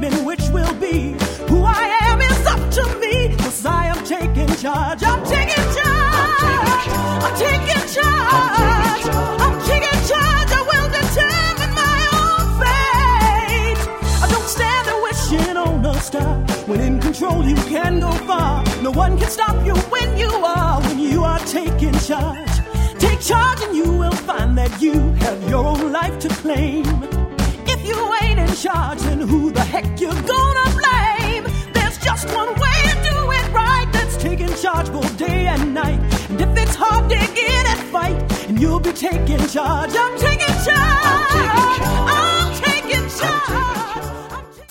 thinking which will be. Who I am is up to me, 'cause I am taking charge. I'm taking charge. I'm taking charge. I'm taking charge. I will determine my own fate. I don't stand there wishing on a star. When in control, you can go far. No one can stop you when you are taking charge. Take charge and you will find that you have your own life to claim. If you ain't in charge, then who the heck you gonna blame? There's just one way to do it right. That's taking charge both day and night. And if it's hard, dig in and fight, and you'll be taking charge. I'm